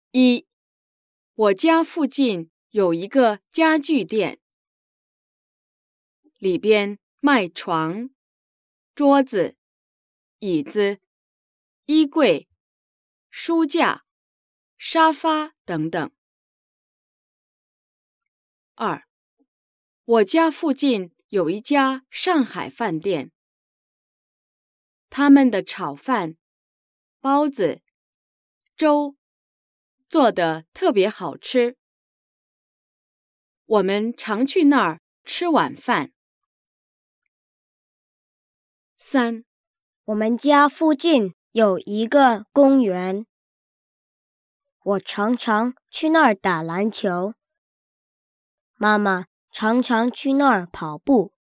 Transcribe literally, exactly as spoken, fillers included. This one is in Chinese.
一，我家附近有一个家具店，里边卖床、桌子、椅子、衣柜、书架、沙发等等。二，我家附近有一家上海饭店，他们的炒饭、包子、粥做得特别好吃，我们常去那儿吃晚饭。三， 我们家附近有一个公园，我常常去那儿打篮球，妈妈常常去那儿跑步。